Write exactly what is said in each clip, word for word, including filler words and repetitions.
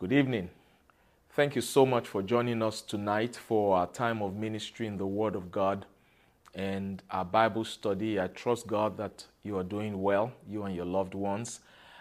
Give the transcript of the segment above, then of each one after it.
Good evening. Thank you so much for joining us tonight for our time of ministry in the Word of God and our Bible study. I trust God that you are doing well, you and your loved ones,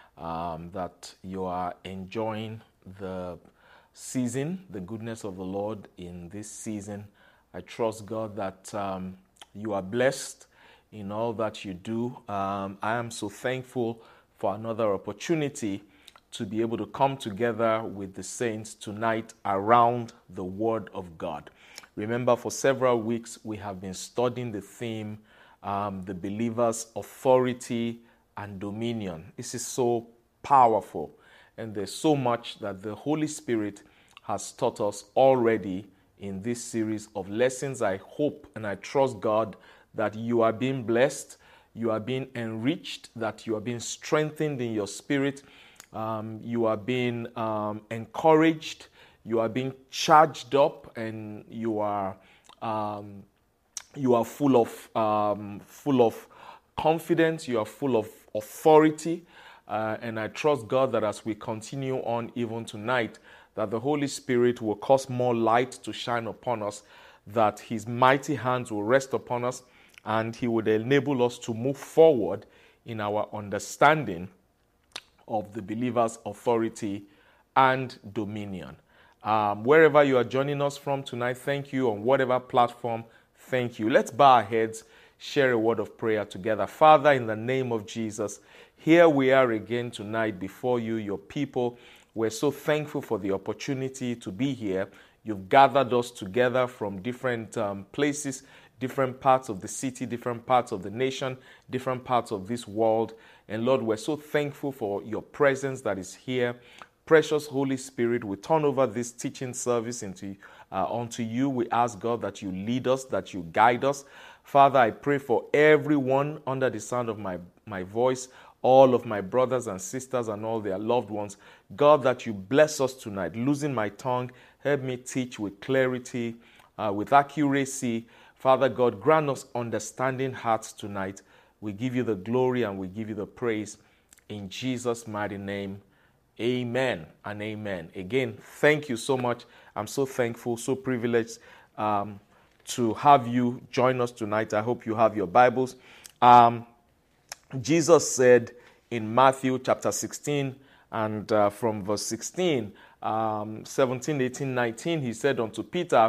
um, that you are enjoying the season, the goodness of the Lord in this season. I trust God that um, you are blessed in all that you do. Um, I am so thankful for another opportunity to be able to come together with the saints tonight around the Word of God. Remember, for several weeks, we have been studying the theme, um, the believer's authority and dominion. This is so powerful, and there's so much that the Holy Spirit has taught us already in this series of lessons. I hope and I trust God that you are being blessed, you are being enriched, that you are being strengthened in your spirit. Um, you are being um, encouraged, you are being charged up, and you are um, you are full of um, full of confidence. You are full of authority, uh, and I trust God that as we continue on even tonight, that the Holy Spirit will cause more light to shine upon us, that His mighty hands will rest upon us, and He would enable us to move forward in our understanding of the believer's authority and dominion. Um, wherever you are joining us from tonight, thank you. On whatever platform, thank you. Let's bow our heads, share a word of prayer together. Father, in the name of Jesus, here we are again tonight before you, your people. We're so thankful for the opportunity to be here. You've gathered us together from different um, places, different parts of the city, different parts of the nation, different parts of this world. And Lord, we're so thankful for your presence that is here. Precious Holy Spirit, we turn over this teaching service into uh, unto you. We ask, God, that you lead us, that you guide us. Father, I pray for everyone under the sound of my, my voice, all of my brothers and sisters and all their loved ones. God, that you bless us tonight. Losing my tongue, help me teach with clarity, uh, with accuracy. Father God, grant us understanding hearts tonight. We give you the glory and we give you the praise in Jesus' mighty name. Amen and amen. Again, thank you so much. I'm so thankful, so privileged um, to have you join us tonight. I hope you have your Bibles. Um, Jesus said in Matthew chapter sixteen and uh, from verse sixteen, um, seventeen, eighteen, nineteen, he said unto Peter,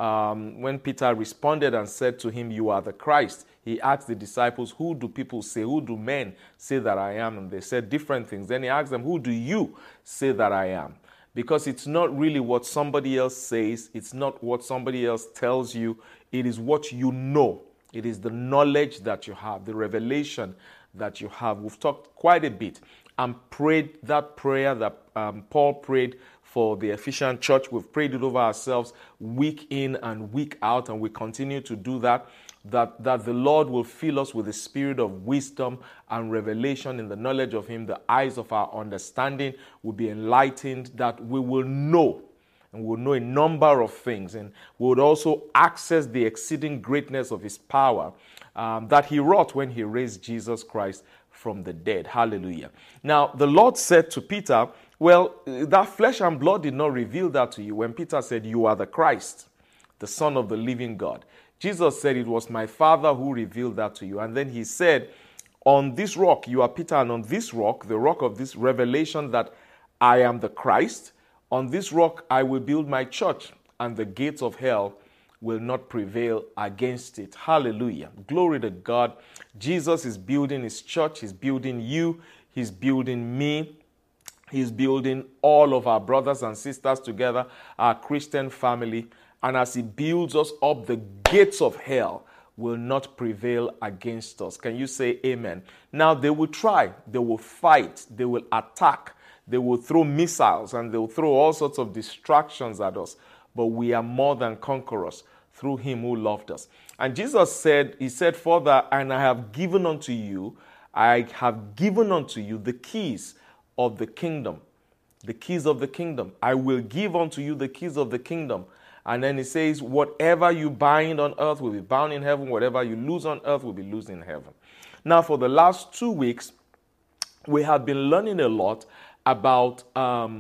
Um, when Peter responded and said to him, "You are the Christ," he asked the disciples, "Who do people say? Who do men say that I am?" And they said different things. Then he asked them, "Who do you say that I am?" Because it's not really what somebody else says. It's not what somebody else tells you. It is what you know. It is the knowledge that you have, the revelation that you have. We've talked quite a bit and prayed that prayer that um, Paul prayed for the Ephesian church. We've prayed it over ourselves week in and week out, and we continue to do that, that, that the Lord will fill us with the spirit of wisdom and revelation in the knowledge of Him. The eyes of our understanding will be enlightened, that we will know, and we'll know a number of things, and we would also access the exceeding greatness of His power um, that He wrought when He raised Jesus Christ from the dead. Hallelujah. Now, the Lord said to Peter, well, that flesh and blood did not reveal that to you. When Peter said, "You are the Christ, the Son of the living God," Jesus said, "It was my Father who revealed that to you." And then He said, "On this rock, you are Peter, and on this rock, the rock of this revelation that I am the Christ, on this rock I will build my church, and the gates of hell will not prevail against it." Hallelujah. Glory to God. Jesus is building His church. He's building you. He's building me. He's building all of our brothers and sisters together, our Christian family. And as He builds us up, the gates of hell will not prevail against us. Can you say amen? Now, they will try. They will fight. They will attack. They will throw missiles, and they will throw all sorts of distractions at us. But we are more than conquerors through Him who loved us. And Jesus said, He said further, "And I have given unto you, I have given unto you the keys of the kingdom." The keys of the kingdom. "I will give unto you the keys of the kingdom." And then He says, "Whatever you bind on earth will be bound in heaven. Whatever you loose on earth will be loosed in heaven." Now, for the last two weeks, we have been learning a lot about um,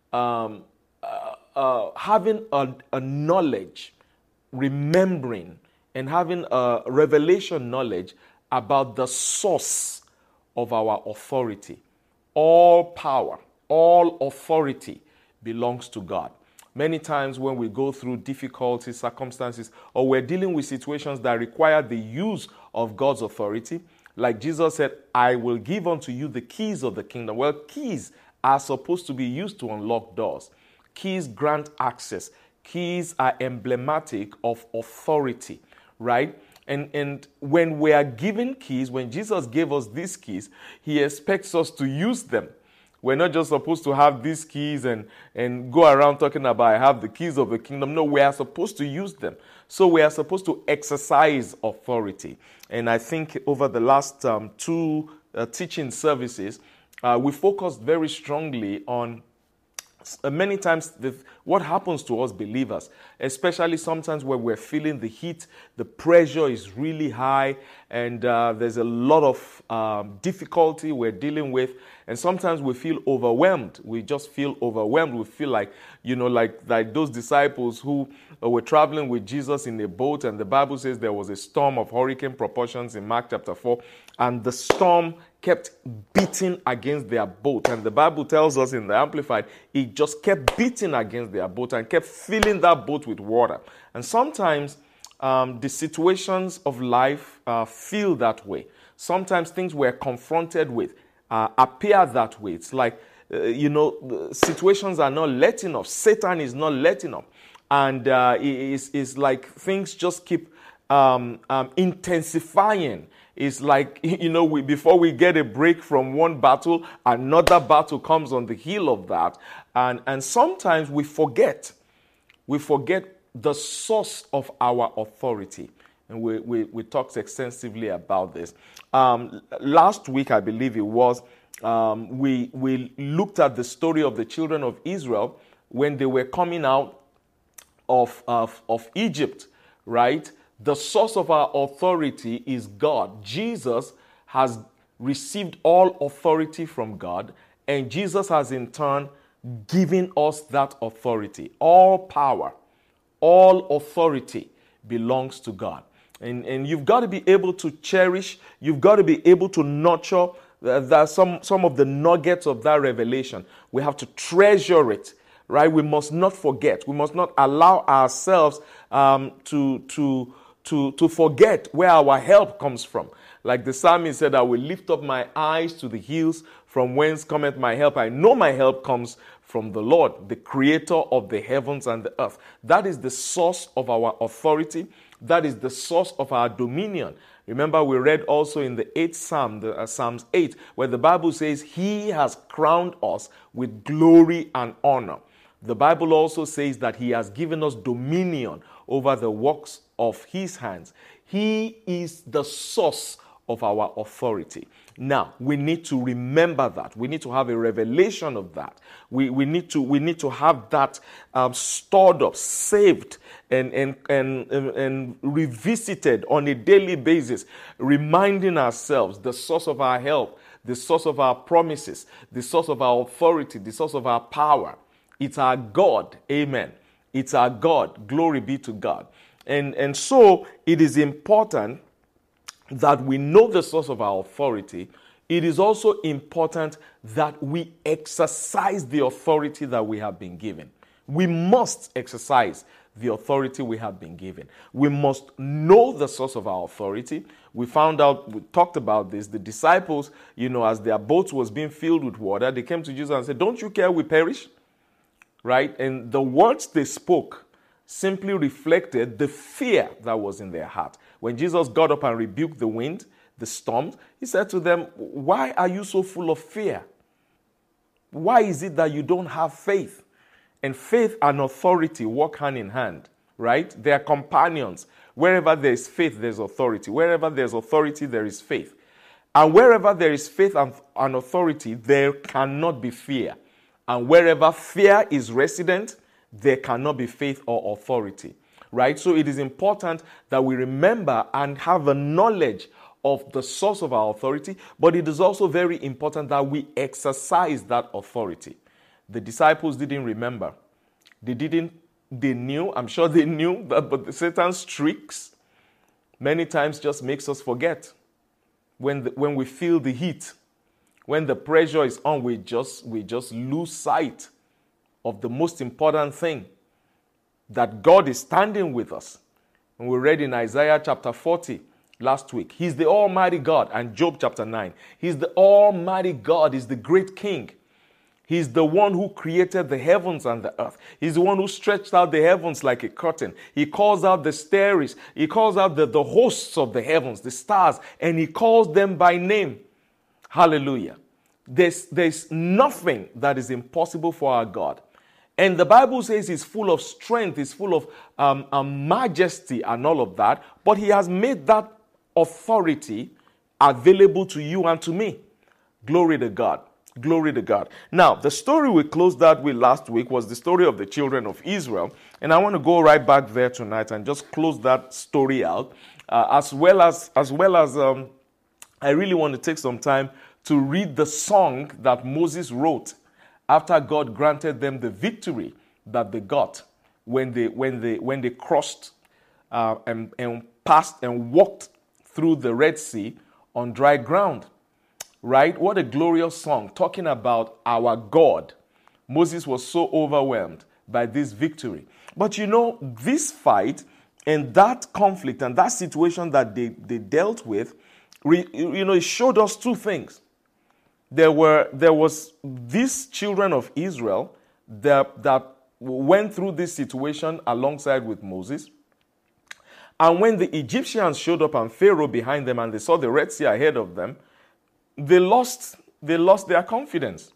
um, uh, uh, having a, a knowledge, remembering, and having a revelation knowledge about the source of our authority. All power, all authority belongs to God. Many times when we go through difficulties, circumstances, or we're dealing with situations that require the use of God's authority, like Jesus said, I will give unto you the keys of the kingdom. Well, keys are supposed to be used to unlock doors. Keys grant access. Keys are emblematic of authority, right? And, and when we are given keys, when Jesus gave us these keys, he expects us to use them. We're not just supposed to have these keys and, and go around talking about I have the keys of the kingdom. No, we are supposed to use them. So we are supposed to exercise authority. And I think over the last um, two uh, teaching services, uh, we focused very strongly on uh, many times the, what happens to us believers, especially sometimes when we're feeling the heat, the pressure is really high, and uh, there's a lot of um, difficulty we're dealing with. And sometimes we feel overwhelmed. We just feel overwhelmed. We feel like, you know, like, like those disciples who uh, were traveling with Jesus in a boat, and the Bible says there was a storm of hurricane proportions in Mark chapter four, and the storm kept beating against their boat. And the Bible tells us in the Amplified, it just kept beating against their boat and kept filling that boat with water. And sometimes um, the situations of life uh, feel that way. Sometimes things we're confronted with Uh, appear that way. It's like, uh, you know, situations are not letting up. Satan is not letting up. And uh, it's, it's like things just keep um, um, intensifying. It's like, you know, we, before we get a break from one battle, another battle comes on the heel of that. And, and sometimes we forget. We forget the source of our authority. And we, we, we talked extensively about this. Um, last week, I believe it was, um, we, we looked at the story of the children of Israel when they were coming out of, of, of Egypt, right? The source of our authority is God. Jesus has received all authority from God, and Jesus has in turn given us that authority. All power, all authority belongs to God. And, and you've got to be able to cherish, you've got to be able to nurture the, the, some, some of the nuggets of that revelation. We have to treasure it, right? We must not forget. We must not allow ourselves um, to, to, to, to forget where our help comes from. Like the psalmist said, I will lift up my eyes to the hills from whence cometh my help. I know my help comes from the Lord, the creator of the heavens and the earth. That is the source of our authority. That is the source of our dominion. Remember, we read also in the eighth Psalm, the, uh, Psalms eight, where the Bible says, He has crowned us with glory and honor. The Bible also says that He has given us dominion over the works of His hands. He is the source of our authority. Now, we need to remember that. We need to have a revelation of that. We, we, need, to, we need to have that um, stored up, saved, and, and, and, and revisited on a daily basis, reminding ourselves the source of our help, the source of our promises, the source of our authority, the source of our power. It's our God. Amen. It's our God. Glory be to God. And, and so it is important that we know the source of our authority. It is also important that we exercise the authority that we have been given. We must exercise the authority we have been given. We must know the source of our authority. We found out, we talked about this, the disciples, you know, as their boat was being filled with water, they came to Jesus and said, don't you care we perish? Right? And the words they spoke simply reflected the fear that was in their heart. When Jesus got up and rebuked the wind, the storms, he said to them, why are you so full of fear? Why is it that you don't have faith? And faith and authority work hand in hand, right? They are companions. Wherever there is faith, there's authority. Wherever there's authority, there is faith. And wherever there is faith and, and authority, there cannot be fear. And wherever fear is resident, there cannot be faith or authority, right? So it is important that we remember and have a knowledge of the source of our authority, but it is also very important that we exercise that authority. The disciples didn't remember. They didn't, they knew, I'm sure they knew that, but Satan's tricks many times just makes us forget. When, the, when we feel the heat, when the pressure is on, we just, we just lose sight of the most important thing, that God is standing with us. And we read in Isaiah chapter forty last week, He's the Almighty God, and Job chapter nine. He's the Almighty God, He's the great King. He's the one who created the heavens and the earth. He's the one who stretched out the heavens like a curtain. He calls out the starries. He calls out the, the hosts of the heavens, the stars, and He calls them by name. Hallelujah. There's, there's nothing that is impossible for our God. And the Bible says He's full of strength, He's full of um, um, majesty and all of that. But He has made that authority available to you and to me. Glory to God. Glory to God. Now, the story we closed out with last week was the story of the children of Israel. And I want to go right back there tonight and just close that story out. Uh, as well as, as well as um, I really want to take some time to read the song that Moses wrote after God granted them the victory that they got when they, when they, when they crossed uh, and, and passed and walked through the Red Sea on dry ground. Right? What a glorious song talking about our God. Moses was so overwhelmed by this victory. But you know, this fight and that conflict and that situation that they, they dealt with, you know, it showed us two things. There were there was these children of Israel that, that went through this situation alongside with Moses. And when the Egyptians showed up and Pharaoh behind them and they saw the Red Sea ahead of them, They lost, they lost their confidence.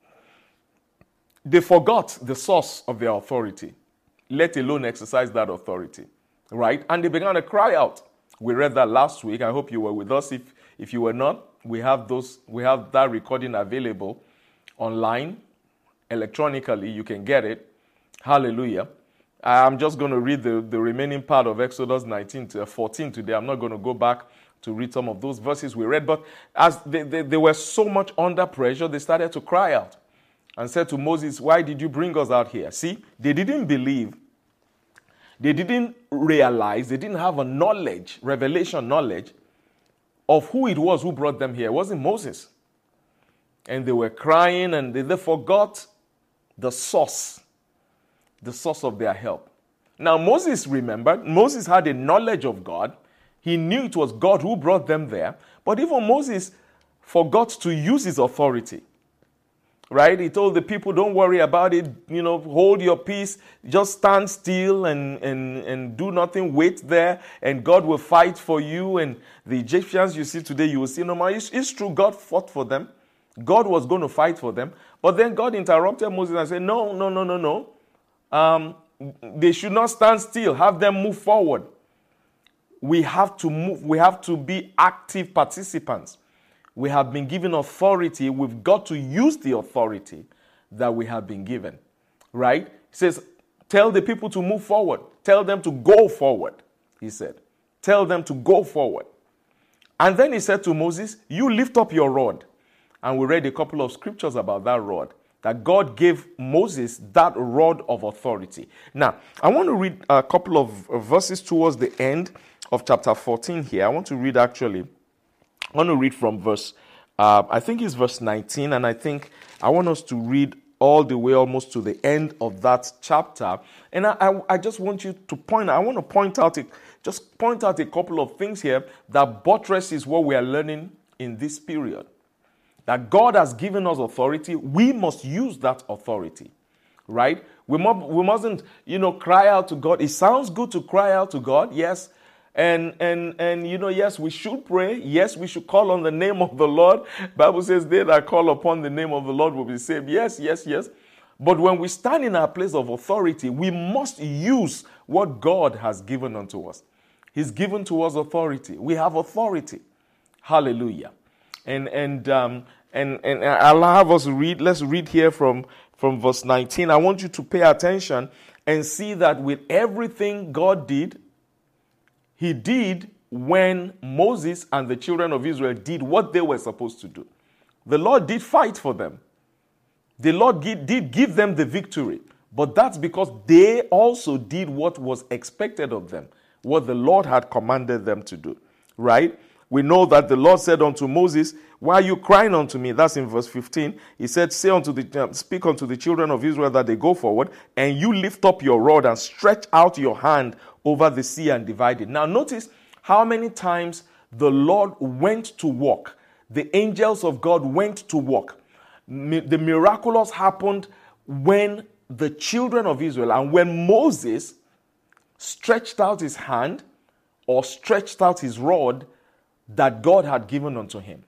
They forgot the source of their authority, let alone exercise that authority, right? And they began to cry out. We read that last week. I hope you were with us. If, if you were not, we have those, we have that recording available online, electronically. You can get it. Hallelujah. I'm just going to read the, the remaining part of Exodus nineteen to fourteen today. I'm not going to go back to read some of those verses we read. But as they, they, they were so much under pressure, they started to cry out and said to Moses, why did you bring us out here? See, they didn't believe. They didn't realize. They didn't have a knowledge, revelation knowledge of who it was who brought them here. It wasn't Moses. And they were crying and they, they forgot the source, the source of their help. Now, Moses remembered. Moses had a knowledge of God. He knew it was God who brought them there. But even Moses forgot to use his authority. Right? He told the people, don't worry about it. You know, hold your peace. Just stand still and, and, and do nothing. Wait there and God will fight for you. And the Egyptians you see today, you will see no more. It's, it's true, God fought for them. God was going to fight for them. But then God interrupted Moses and said, no, no, no, no, no. Um, they should not stand still. Have them move forward. We have to move. We have to be active participants. We have been given authority. We've got to use the authority that we have been given. Right? He says, tell the people to move forward. Tell them to go forward, he said. Tell them to go forward. And then he said to Moses, you lift up your rod. And we read a couple of scriptures about that rod. That God gave Moses that rod of authority. Now, I want to read a couple of verses towards the end of chapter fourteen here. I want to read actually, I want to read from verse, uh, I think it's verse nineteen, and I think I want us to read all the way almost to the end of that chapter. And I, I, I just want you to point, I want to point out, a, just point out a couple of things here that buttresses what we are learning in this period. That God has given us authority, we must use that authority, right? We, mu- we mustn't, you know, cry out to God. It sounds good to cry out to God, yes. And, and, and you know, yes, we should pray. Yes, we should call on the name of the Lord. Bible says, they that call upon the name of the Lord will be saved. Yes, yes, yes. But when we stand in our place of authority, we must use what God has given unto us. He's given to us authority. We have authority. Hallelujah. And, and, um, And, and I'll have us read, let's read here from, from verse nineteen. I want you to pay attention and see that with everything God did, he did when Moses and the children of Israel did what they were supposed to do. The Lord did fight for them. The Lord did give them the victory, but that's because they also did what was expected of them, what the Lord had commanded them to do, right? We know that the Lord said unto Moses, why are you crying unto me? That's in verse fifteen. He said, say unto the, uh, speak unto the children of Israel that they go forward, and you lift up your rod and stretch out your hand over the sea and divide it. Now notice how many times the Lord went to work. The angels of God went to work. The miraculous happened when the children of Israel and when Moses stretched out his hand or stretched out his rod that God had given unto him.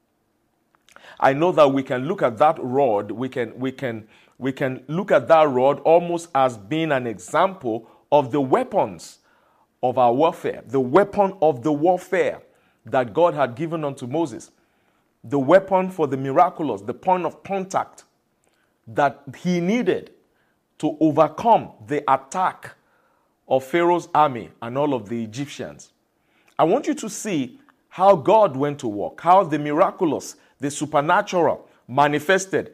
I know that we can look at that rod, we can, we can, we can look at that rod almost as being an example of the weapons of our warfare, the weapon of the warfare that God had given unto Moses, the weapon for the miraculous, the point of contact that he needed to overcome the attack of Pharaoh's army and all of the Egyptians. I want you to see how God went to work, how the miraculous, the supernatural manifested.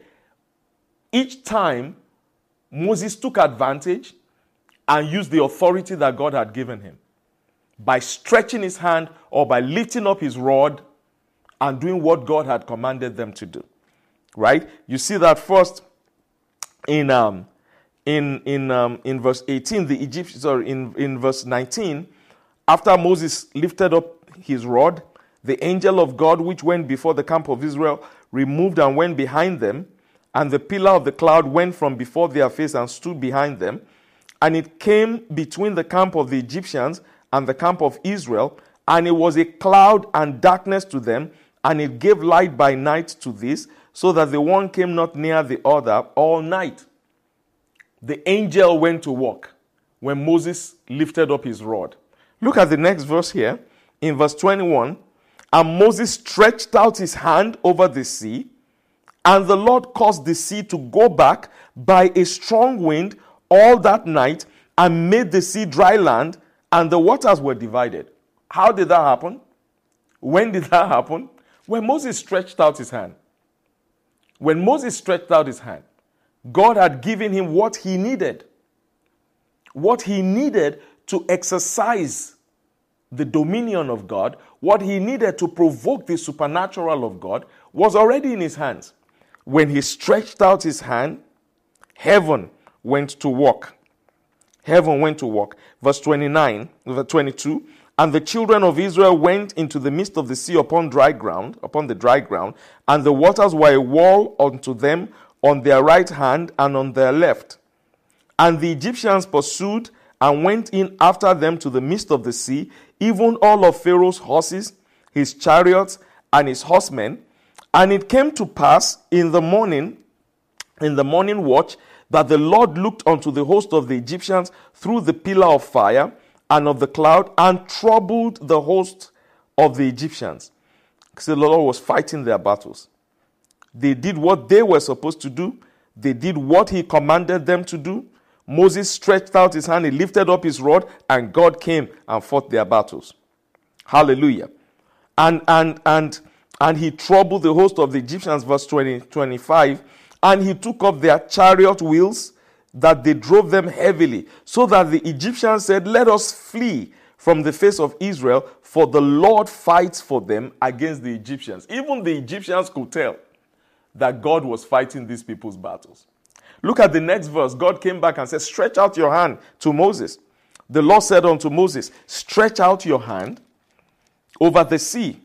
Each time, Moses took advantage and used the authority that God had given him by stretching his hand or by lifting up his rod and doing what God had commanded them to do. Right? You see that first in um in in um in verse eighteen, the Egyptians, sorry, in, in verse nineteen, after Moses lifted up his rod, the angel of God which went before the camp of Israel removed and went behind them, and the pillar of the cloud went from before their face and stood behind them, and it came between the camp of the Egyptians and the camp of Israel, and it was a cloud and darkness to them, and it gave light by night to this, so that the one came not near the other all night. The angel went to work when Moses lifted up his rod. Look at the next verse here. In verse twenty-one, and Moses stretched out his hand over the sea, and the Lord caused the sea to go back by a strong wind all that night, and made the sea dry land, and the waters were divided. How did that happen? When did that happen? When Moses stretched out his hand. When Moses stretched out his hand, God had given him what he needed. What he needed to exercise the dominion of God, what he needed to provoke the supernatural of God, was already in his hands. When he stretched out his hand, heaven went to work. Heaven went to work. Verse twenty-nine, verse twenty-two, and the children of Israel went into the midst of the sea upon dry ground, upon the dry ground, and the waters were a wall unto them on their right hand and on their left. And the Egyptians pursued and went in after them to the midst of the sea, even all of Pharaoh's horses, his chariots, and his horsemen. And it came to pass in the morning, in the morning watch, that the Lord looked unto the host of the Egyptians through the pillar of fire and of the cloud, and troubled the host of the Egyptians. Because the Lord was fighting their battles. They did what they were supposed to do. They did what he commanded them to do. Moses stretched out his hand, he lifted up his rod, and God came and fought their battles. Hallelujah. And and and and he troubled the host of the Egyptians, verse twenty, twenty-five, and he took up their chariot wheels, that they drove them heavily, so that the Egyptians said, let us flee from the face of Israel, for the Lord fights for them against the Egyptians. Even the Egyptians could tell that God was fighting these people's battles. Look at the next verse. God came back and said, stretch out your hand to Moses. The Lord said unto Moses, stretch out your hand over the sea,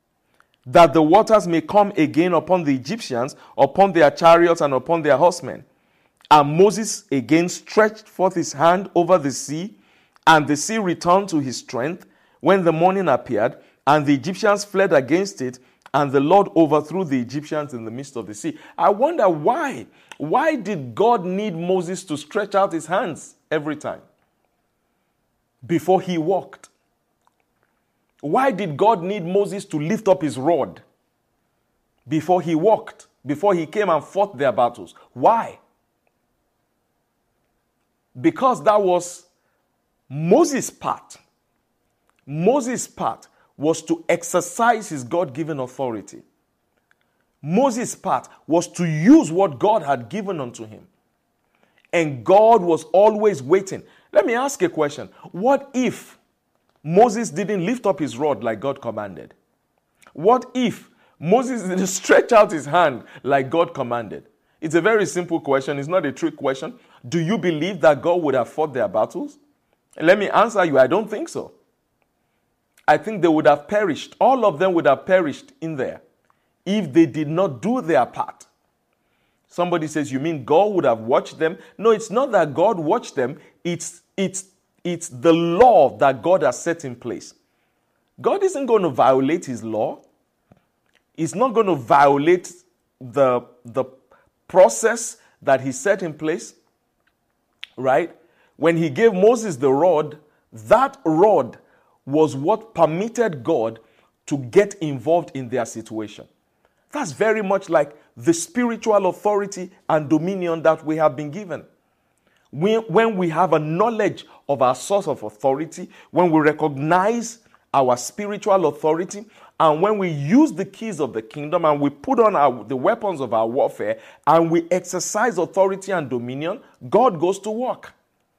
that the waters may come again upon the Egyptians, upon their chariots and upon their horsemen. And Moses again stretched forth his hand over the sea, and the sea returned to his strength when the morning appeared, and the Egyptians fled against it, and the Lord overthrew the Egyptians in the midst of the sea. I wonder why. Why did God need Moses to stretch out his hands every time before he walked? Why did God need Moses to lift up his rod before he walked, before he came and fought their battles? Why? Because that was Moses' part. Moses' part was to exercise his God-given authority. Moses' part was to use what God had given unto him. And God was always waiting. Let me ask a question. What if Moses didn't lift up his rod like God commanded? What if Moses didn't stretch out his hand like God commanded? It's a very simple question. It's not a trick question. Do you believe that God would have fought their battles? And let me answer you, I don't think so. I think they would have perished. All of them would have perished in there if they did not do their part. Somebody says, you mean God would have watched them? No, it's not that God watched them. It's, it's, it's the law that God has set in place. God isn't going to violate his law. He's not going to violate the, the process that he set in place. Right? When he gave Moses the rod, that rod was what permitted God to get involved in their situation. That's very much like the spiritual authority and dominion that we have been given. When, when we have a knowledge of our source of authority, when we recognize our spiritual authority, and when we use the keys of the kingdom and we put on our, the weapons of our warfare and we exercise authority and dominion, God goes to work.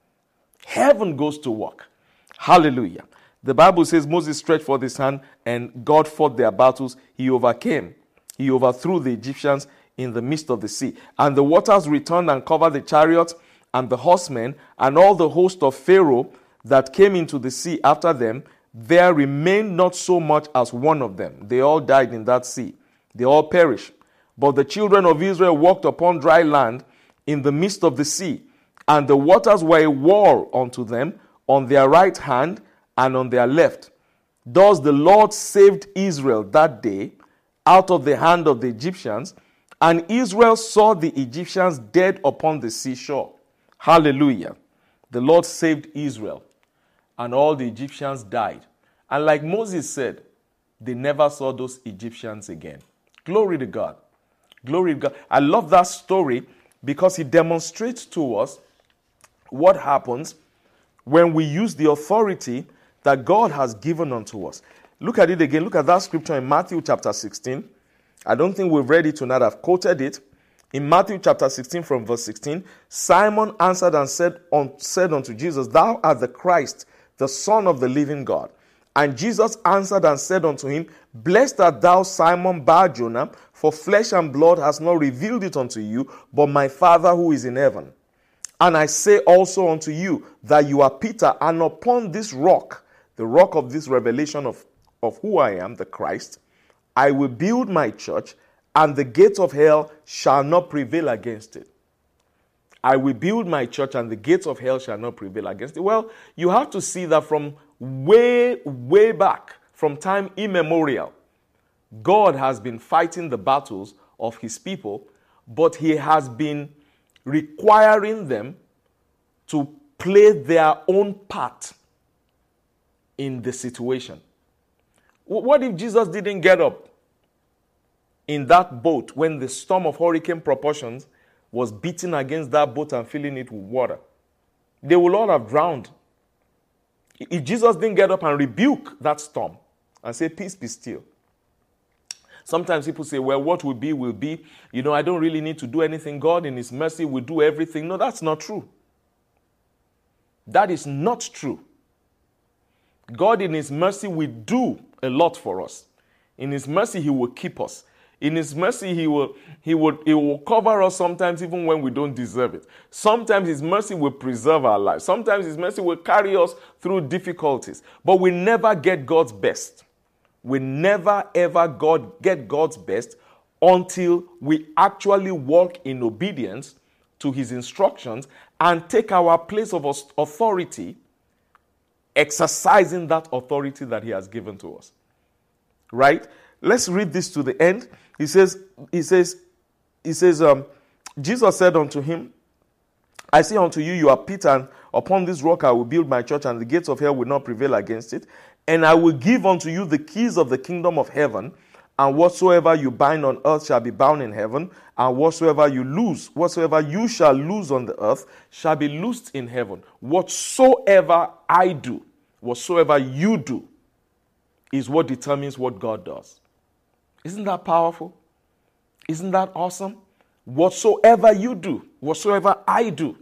Heaven goes to work. Hallelujah. The Bible says Moses stretched forth his hand and God fought their battles. He overcame. He overthrew the Egyptians in the midst of the sea. And the waters returned and covered the chariots and the horsemen and all the host of Pharaoh that came into the sea after them. There remained not so much as one of them. They all died in that sea. They all perished. But the children of Israel walked upon dry land in the midst of the sea. And the waters were a wall unto them on their right hand and on their left. Thus the Lord saved Israel that day out of the hand of the Egyptians, and Israel saw the Egyptians dead upon the seashore. Hallelujah. The Lord saved Israel, and all the Egyptians died. And like Moses said, they never saw those Egyptians again. Glory to God. Glory to God. I love that story because it demonstrates to us what happens when we use the authority that God has given unto us. Look at it again. Look at that scripture in Matthew chapter sixteen. I don't think we've read it tonight. I've quoted it. In Matthew chapter sixteen from verse sixteen, Simon answered and said, on, said unto Jesus, Thou art the Christ, the Son of the living God. And Jesus answered and said unto him, Blessed art thou, Simon Bar-Jonah, for flesh and blood has not revealed it unto you, but my Father who is in heaven. And I say also unto you that you are Peter, and upon this rock, the rock of this revelation of, of who I am, the Christ, I will build my church, and the gates of hell shall not prevail against it. I will build my church, and the gates of hell shall not prevail against it. Well, you have to see that from way, way back, from time immemorial, God has been fighting the battles of his people, but he has been requiring them to play their own part in the situation. What if Jesus didn't get up in that boat when the storm of hurricane proportions was beating against that boat and filling it with water? They would all have drowned. If Jesus didn't get up and rebuke that storm and say, peace be still. Sometimes people say, well, what will be, will be. You know, I don't really need to do anything. God in his mercy will do everything. No, that's not true. That is not true. God in his mercy will do a lot for us. In his mercy, he will keep us. In his mercy, he will, he will, he will cover us sometimes even when we don't deserve it. Sometimes his mercy will preserve our lives. Sometimes his mercy will carry us through difficulties. But we never get God's best. We never ever God get God's best until we actually walk in obedience to his instructions and take our place of authority, exercising that authority that he has given to us. Right? Let's read this to the end. He says, he says, he says, um, Jesus said unto him, I say unto you, you are Peter, and upon this rock I will build my church, and the gates of hell will not prevail against it. And I will give unto you the keys of the kingdom of heaven, and whatsoever you bind on earth shall be bound in heaven, and whatsoever you loose, whatsoever you shall loose on the earth shall be loosed in heaven. Whatsoever I do, whatsoever you do, is what determines what God does. Isn't that powerful? Isn't that awesome? Whatsoever you do, whatsoever I do.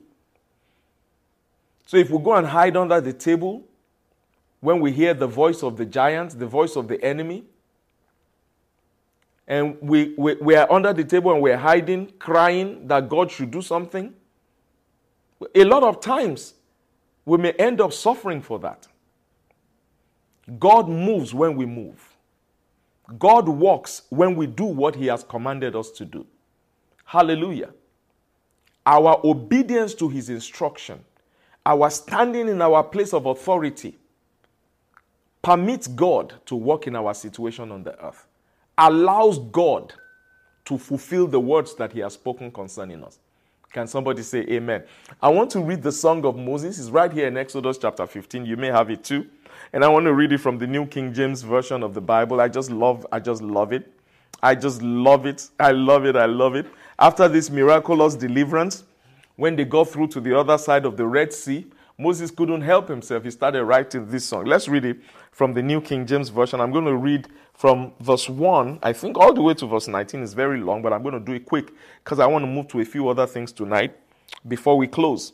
So if we go and hide under the table, when we hear the voice of the giant, the voice of the enemy, and we, we, we are under the table and we're hiding, crying that God should do something, a lot of times we may end up suffering for that. God moves when we move. God walks when we do what he has commanded us to do. Hallelujah. Our obedience to his instruction, our standing in our place of authority, permits God to work in our situation on the earth, allows God to fulfill the words that he has spoken concerning us. Can somebody say amen? I want to read the Song of Moses. It's right here in Exodus chapter fifteen. You may have it too. And I want to read it from the New King James Version of the Bible. I just love, I just love it. I just love it. I love it. I love it. After this miraculous deliverance, when they got through to the other side of the Red Sea, Moses couldn't help himself. He started writing this song. Let's read it from the New King James Version. I'm going to read from verse one, I think all the way to verse nineteen. Is very long, but I'm going to do it quick because I want to move to a few other things tonight before we close.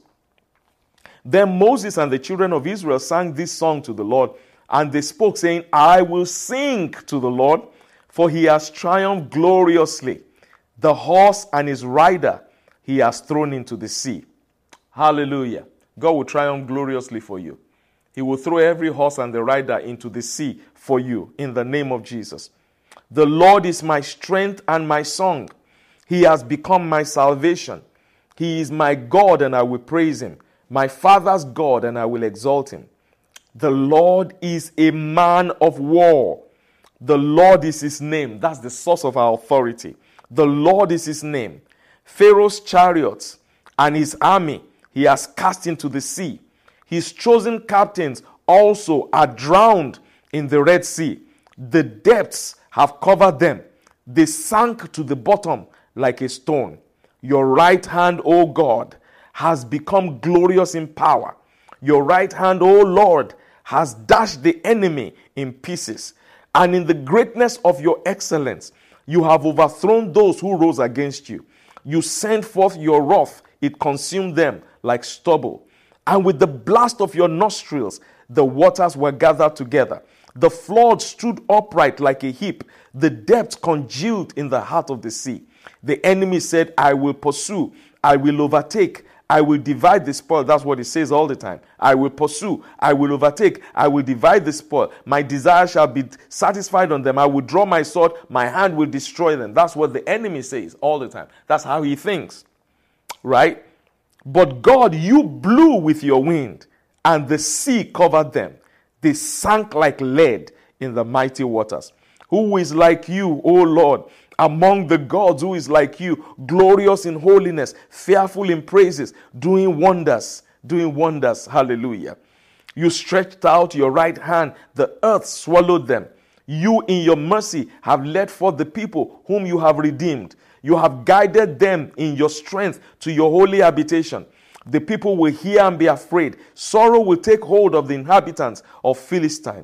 Then Moses and the children of Israel sang this song to the Lord, and they spoke, saying, I will sing to the Lord, for he has triumphed gloriously. The horse and his rider he has thrown into the sea. Hallelujah. God will triumph gloriously for you. He will throw every horse and the rider into the sea for you in the name of Jesus. The Lord is my strength and my song. He has become my salvation. He is my God, and I will praise him. My father's God, and I will exalt him. The Lord is a man of war. The Lord is his name. That's the source of our authority. The Lord is his name. Pharaoh's chariots and his army he has cast into the sea. His chosen captains also are drowned in the Red Sea. The depths have covered them. They sank to the bottom like a stone. Your right hand, O God, has become glorious in power. Your right hand, O Lord, has dashed the enemy in pieces. And in the greatness of your excellence, you have overthrown those who rose against you. You sent forth your wrath, it consumed them like stubble. And with the blast of your nostrils, the waters were gathered together. The flood stood upright like a heap. The depths congealed in the heart of the sea. The enemy said, I will pursue, I will overtake, I will divide the spoil. That's what it says all the time. I will pursue, I will overtake, I will divide the spoil. My desire shall be satisfied on them. I will draw my sword, my hand will destroy them. That's what the enemy says all the time. That's how he thinks. Right? But God, you blew with your wind, and the sea covered them. They sank like lead in the mighty waters. Who is like you, O Lord, among the gods? Who is like you, glorious in holiness, fearful in praises, doing wonders, doing wonders. Hallelujah. You stretched out your right hand, the earth swallowed them. You in your mercy have led forth the people whom you have redeemed. You have guided them in your strength to your holy habitation. The people will hear and be afraid. Sorrow will take hold of the inhabitants of Philistine,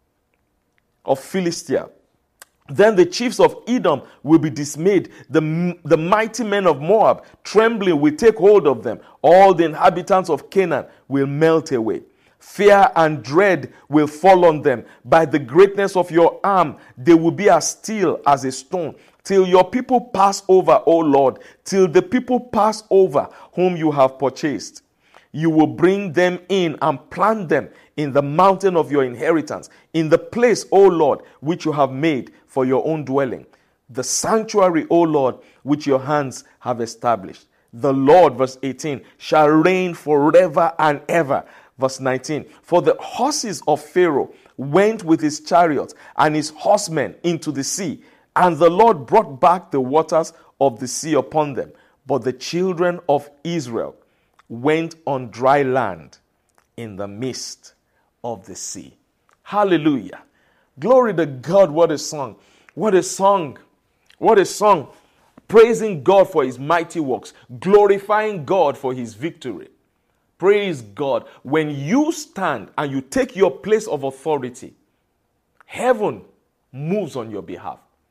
of Philistia. Then the chiefs of Edom will be dismayed. The, the mighty men of Moab, trembling, will take hold of them. All the inhabitants of Canaan will melt away. Fear and dread will fall on them. By the greatness of your arm, they will be as still as a stone. Till your people pass over, O Lord, till the people pass over whom you have purchased. You will bring them in and plant them in the mountain of your inheritance, in the place, O Lord, which you have made for your own dwelling. The sanctuary, O Lord, which your hands have established. The Lord, verse eighteen, shall reign forever and ever. Verse nineteen, for the horses of Pharaoh went with his chariots and his horsemen into the sea, and the Lord brought back the waters of the sea upon them. But the children of Israel went on dry land in the midst of the sea. Hallelujah. Glory to God. What a song. What a song. What a song. Praising God for his mighty works. Glorifying God for his victory. Praise God. When you stand and you take your place of authority, heaven moves on your behalf.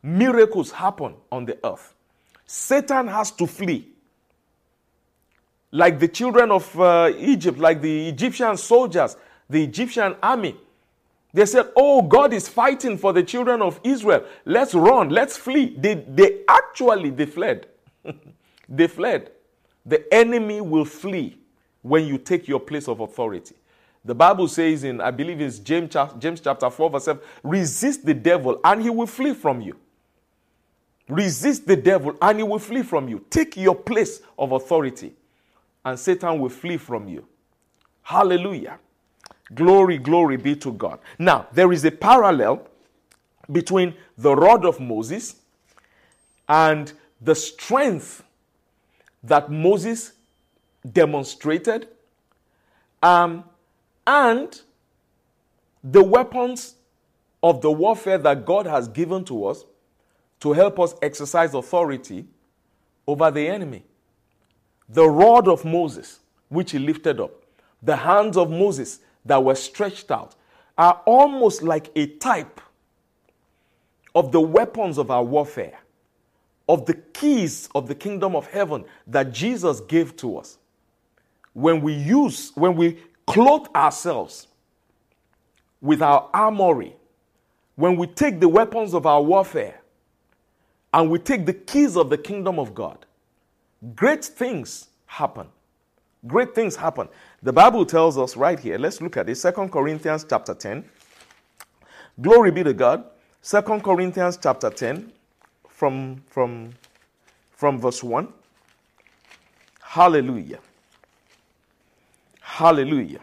miracles happen on the earth, Satan has to flee. Like the children of uh, Egypt, like the Egyptian soldiers, the Egyptian army. They said, oh, God is fighting for the children of Israel. Let's run, let's flee. They, they actually, they fled. They fled. The enemy will flee when you take your place of authority. The Bible says in, I believe it's James, James chapter four, verse seven, resist the devil and he will flee from you. Resist the devil and he will flee from you. Take your place of authority and Satan will flee from you. Hallelujah. Glory, glory be to God. Now, there is a parallel between the rod of Moses and the strength that Moses demonstrated um, and the weapons of the warfare that God has given to us to help us exercise authority over the enemy. The rod of Moses, which he lifted up, the hands of Moses that were stretched out, are almost like a type of the weapons of our warfare, of the keys of the kingdom of heaven that Jesus gave to us. When we use, when we clothe ourselves with our armory, when we take the weapons of our warfare and we take the keys of the kingdom of God, great things happen. Great things happen. The Bible tells us right here, let's look at it, Second Corinthians chapter ten. Glory be to God. Second Corinthians chapter ten, from, from, from verse one. Hallelujah. Hallelujah.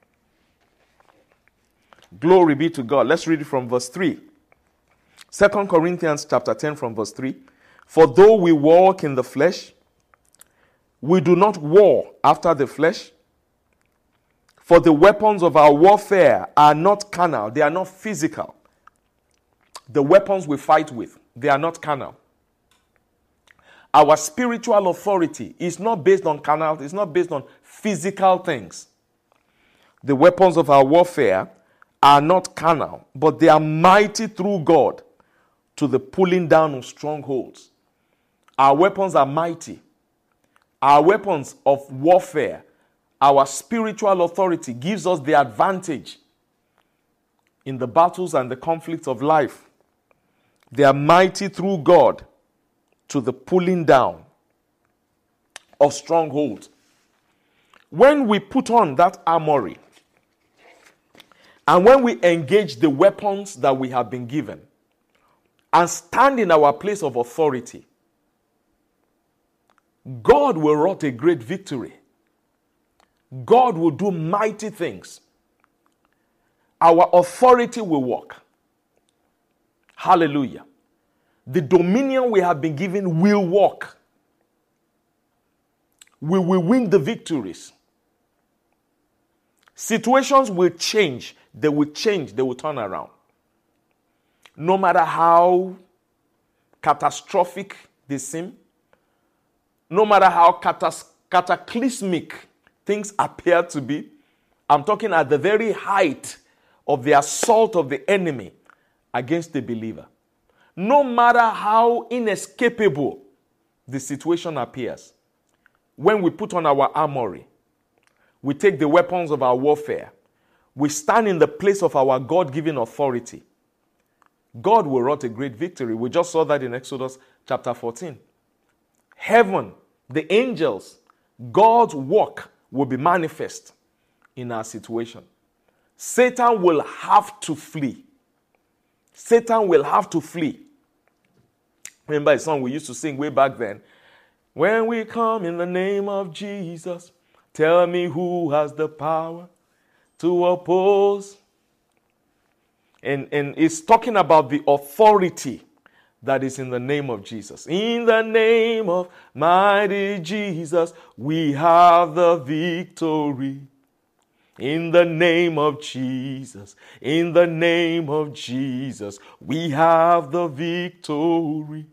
Glory be to God. Let's read it from verse three. Second Corinthians chapter ten from verse three. For though we walk in the flesh, we do not war after the flesh. For the weapons of our warfare are not carnal. They are not physical. The weapons we fight with, they are not carnal. Our spiritual authority is not based on carnal. It's not based on physical things. The weapons of our warfare are not carnal, but they are mighty through God to the pulling down of strongholds. Our weapons are mighty. Our weapons of warfare, our spiritual authority gives us the advantage in the battles and the conflicts of life. They are mighty through God to the pulling down of strongholds. When we put on that armory and when we engage the weapons that we have been given and stand in our place of authority, God will wrought a great victory. God will do mighty things. Our authority will work. Hallelujah. The dominion we have been given will work. We will win the victories. Situations will change. They will change. They will turn around. No matter how catastrophic they seem, no matter how catas- cataclysmic things appear to be, I'm talking at the very height of the assault of the enemy against the believer. No matter how inescapable the situation appears, when we put on our armory, we take the weapons of our warfare, we stand in the place of our God-given authority, God will wrought a great victory. We just saw that in Exodus chapter fourteen. Heaven, the angels, God's work will be manifest in our situation. Satan will have to flee. Satan will have to flee. Remember a song we used to sing way back then? When we come in the name of Jesus, tell me who has the power to oppose. And, and it's talking about the authority that is in the name of Jesus. In the name of mighty Jesus, we have the victory. In the name of Jesus, in the name of Jesus, we have the victory.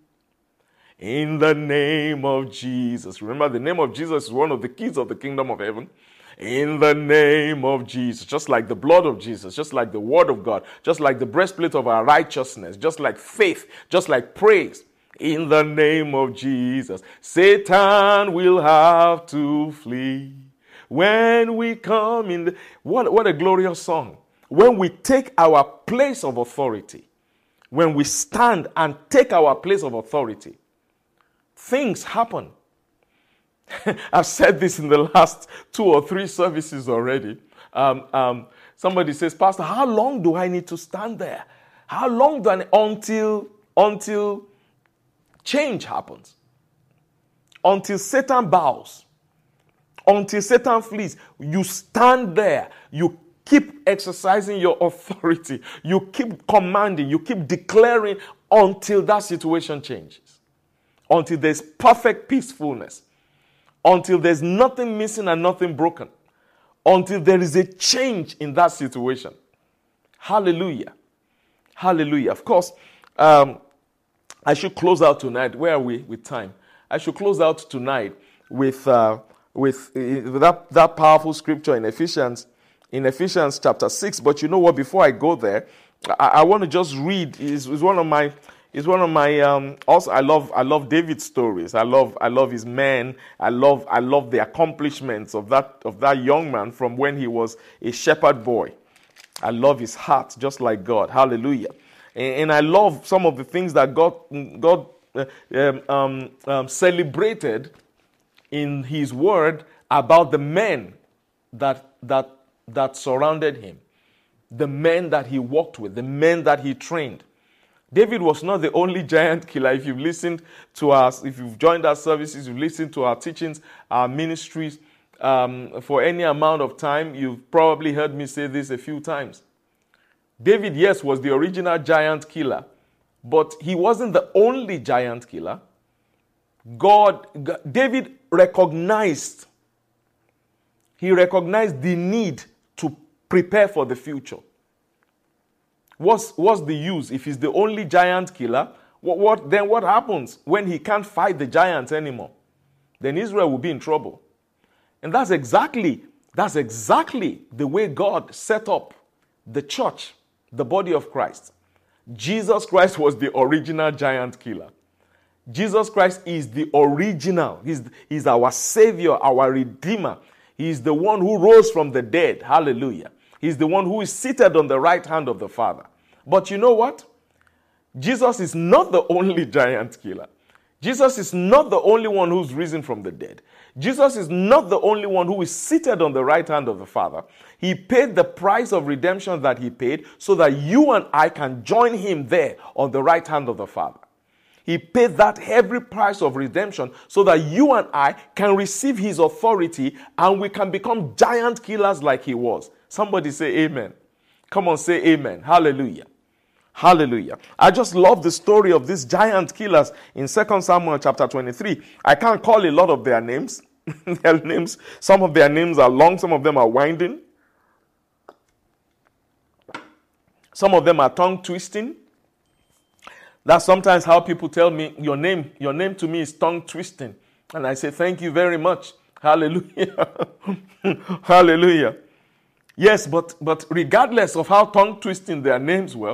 In the name of Jesus. Remember, the name of Jesus is one of the keys of the kingdom of heaven. In the name of Jesus. Just like the blood of Jesus, just like the word of God, just like the breastplate of our righteousness, just like faith, just like praise. In the name of Jesus, Satan will have to flee. When we come in, the, what, what a glorious song. When we take our place of authority, when we stand and take our place of authority, things happen. I've said this in the last two or three services already. Um, um, somebody says, Pastor, how long do I need to stand there? How long do I, until, until change happens? Until Satan bows? Until Satan flees? You stand there. You keep exercising your authority. You keep commanding. You keep declaring until that situation changes. Until there's perfect peacefulness. Until there's nothing missing and nothing broken. Until there is a change in that situation. Hallelujah. Hallelujah. Of course, um, I should close out tonight. Where are we with time? I should close out tonight with uh, with, uh, with that, that powerful scripture in Ephesians, in Ephesians chapter six. But you know what? Before I go there, I, I want to just read. It's, it's one of my It's one of my um, also I love I love David's stories. I love I love his men. I love I love the accomplishments of that of that young man from when he was a shepherd boy. I love his heart just like God. Hallelujah. And, and I love some of the things that God God uh, um, um, um, celebrated in his word about the men that that that surrounded him, the men that he walked with, the men that he trained. David was not the only giant killer. If you've listened to us, if you've joined our services, you've listened to our teachings, our ministries, um, for any amount of time, you've probably heard me say this a few times. David, yes, was the original giant killer, but he wasn't the only giant killer. God, God David recognized, he recognized the need to prepare for the future. What's, what's the use if he's the only giant killer? What, what then what happens when he can't fight the giants anymore? Then Israel will be in trouble. And that's exactly, that's exactly the way God set up the church, the body of Christ. Jesus Christ was the original giant killer. Jesus Christ is the original. He's, he's our Savior, our Redeemer. He's the one who rose from the dead. Hallelujah. He's the one who is seated on the right hand of the Father. But you know what? Jesus is not the only giant killer. Jesus is not the only one who's risen from the dead. Jesus is not the only one who is seated on the right hand of the Father. He paid the price of redemption that he paid so that you and I can join him there on the right hand of the Father. He paid that heavy price of redemption so that you and I can receive his authority and we can become giant killers like he was. Somebody say amen. Come on, say amen. Hallelujah. Hallelujah. I just love the story of these giant killers in Second Samuel chapter twenty-three. I can't call a lot of their names. Their names, some of their names are long, some of them are winding. Some of them are tongue twisting. That's sometimes how people tell me, your name, your name to me is tongue twisting. And I say, thank you very much. Hallelujah. Hallelujah. Yes, but, but regardless of how tongue twisting their names were,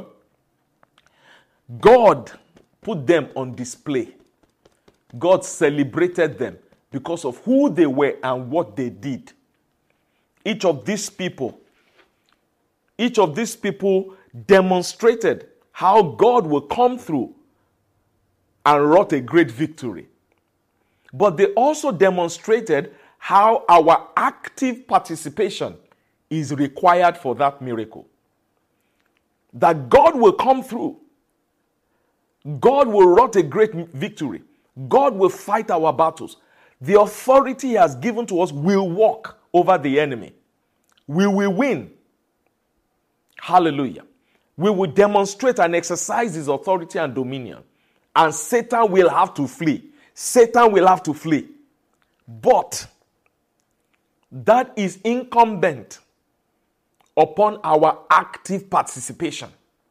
God put them on display. God celebrated them because of who they were and what they did. Each of these people, each of these people demonstrated how God will come through and wrought a great victory. But they also demonstrated how our active participation is required for that miracle. That God will come through. God will wrought a great victory. God will fight our battles. The authority he has given to us will walk over the enemy. We will win. Hallelujah. We will demonstrate and exercise his authority and dominion. And Satan will have to flee. Satan will have to flee. But that is incumbent upon our active participation.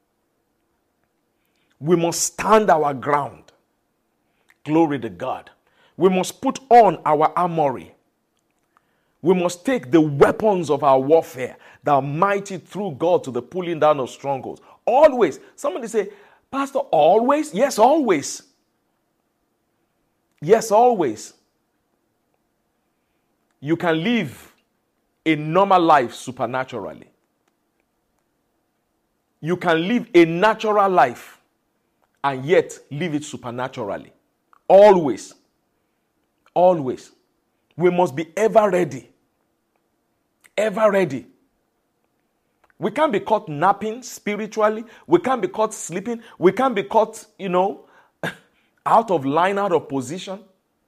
We must stand our ground. Glory to God. We must put on our armory. We must take the weapons of our warfare that are mighty through God to the pulling down of strongholds. Always. Somebody say, Pastor, always? Yes, always. Yes, always. You can live a normal life supernaturally. You can live a natural life and yet live it supernaturally. Always. Always. We must be ever ready. Ever ready. We can't be caught napping spiritually. We can't be caught sleeping. We can't be caught, you know, out of line, out of position.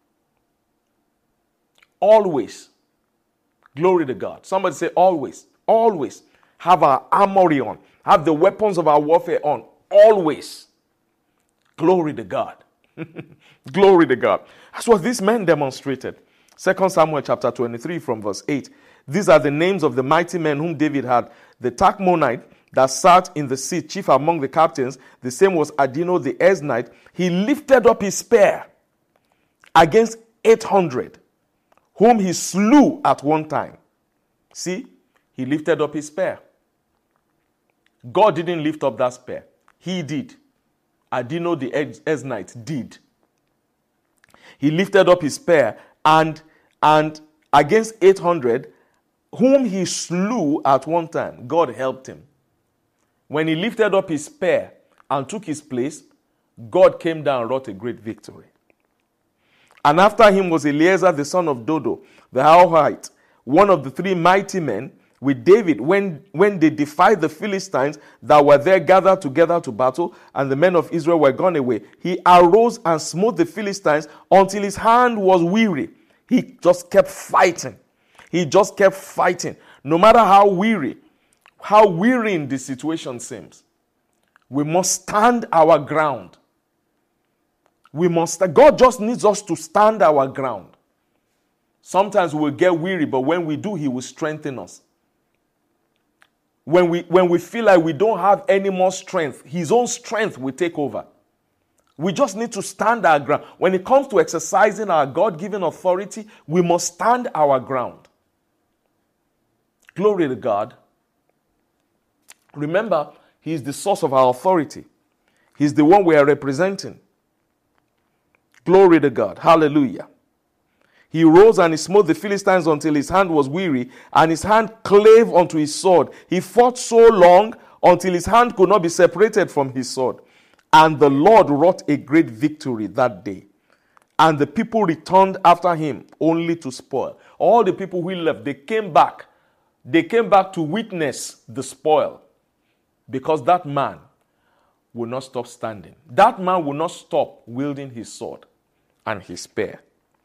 Always. Glory to God. Somebody say always. Always. Have our armory on. Have the weapons of our warfare on. Always. Glory to God. Glory to God. That's what these men demonstrated. Second Samuel chapter twenty-three from verse eight. These are the names of the mighty men whom David had. The Tachmonite that sat in the seat, chief among the captains. The same was Adino the Eznite. He lifted up his spear against eight hundred, whom he slew at one time. See, he lifted up his spear. God didn't lift up that spear. He did. Adino the Eznite did. He lifted up his spear and, and against eight hundred, whom he slew at one time. God helped him. When he lifted up his spear and took his place, God came down and wrought a great victory. And after him was Eleazar the son of Dodo, the Ahohite, one of the three mighty men with David when, when they defied the Philistines that were there gathered together to battle, and the men of Israel were gone away. He arose and smote the Philistines until his hand was weary. He just kept fighting. He just kept fighting. No matter how weary, how wearying the situation seems, we must stand our ground. We must, God just needs us to stand our ground. Sometimes we'll get weary, but when we do, he will strengthen us. When we, when we feel like we don't have any more strength, his own strength will take over. We just need to stand our ground. When it comes to exercising our God-given authority, we must stand our ground. Glory to God. Remember, he is the source of our authority. He's the one we are representing. Glory to God. Hallelujah. He rose and he smote the Philistines until his hand was weary, and his hand clave unto his sword. He fought so long until his hand could not be separated from his sword. And the Lord wrought a great victory that day. And the people returned after him only to spoil. All the people who left, they came back. They came back to witness the spoil. Because that man will not stop standing. That man will not stop wielding his sword and his spear.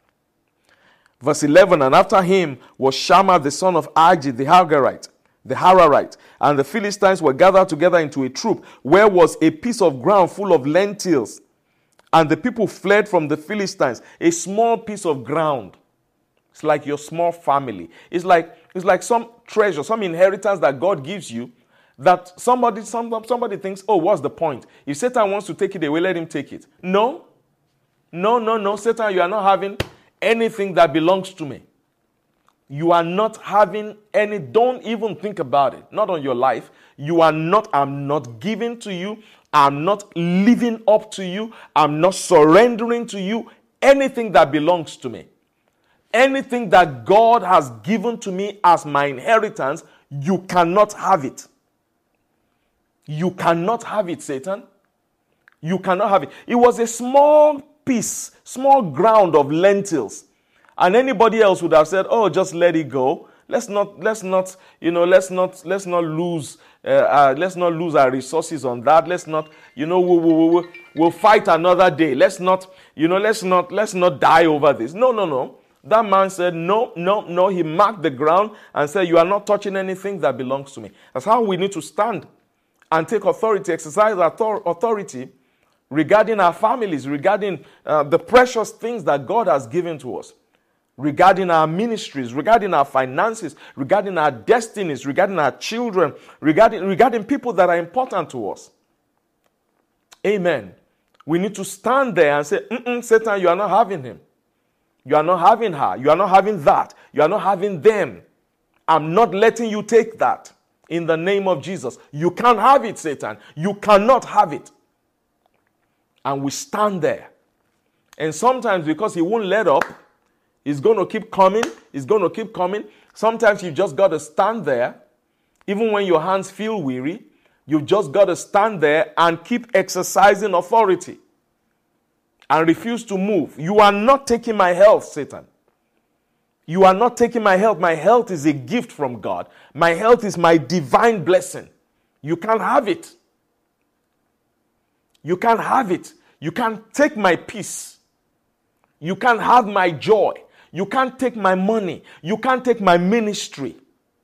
Verse eleven, and after him was Shammah the son of Agi the Hagarite, the Hararite, and the Philistines were gathered together into a troop, where was a piece of ground full of lentils. And the people fled from the Philistines. A small piece of ground. It's like your small family. It's like, it's like some treasure, some inheritance that God gives you, that somebody, some, somebody thinks, oh, what's the point? If Satan wants to take it away, let him take it. No. No, no, no. Satan, you are not having anything that belongs to me. You are not having any, don't even think about it. Not on your life. You are not, I'm not giving to you. I'm not living up to you. I'm not surrendering to you anything that belongs to me. Anything that God has given to me as my inheritance, you cannot have it. You cannot have it, Satan. You cannot have it. It was a small piece, small ground of lentils. And anybody else would have said, oh, just let it go. Let's not, let's not, you know, let's not, let's not lose, uh, uh, let's not lose our resources on that. Let's not, you know, we'll, we'll, we'll, we'll fight another day. Let's not, you know, let's not, let's not die over this. No, no, no. That man said, no, no, no. He marked the ground and said, you are not touching anything that belongs to me. That's how we need to stand and take authority, exercise authority regarding our families, regarding uh, the precious things that God has given to us, regarding our ministries, regarding our finances, regarding our destinies, regarding our children, regarding, regarding people that are important to us. Amen. We need to stand there and say, Mm-mm, Satan, you are not having him. You are not having her. You are not having that. You are not having them. I'm not letting you take that in the name of Jesus. You can't have it, Satan. You cannot have it. And we stand there. And sometimes because he won't let up, he's going to keep coming. He's going to keep coming. Sometimes you just got to stand there. Even when your hands feel weary, you just got to stand there and keep exercising authority and refuse to move. You are not taking my health, Satan. You are not taking my health. My health is a gift from God. My health is my divine blessing. You can't have it. You can't have it. You can't take my peace. You can't have my joy. You can't take my money. You can't take my ministry.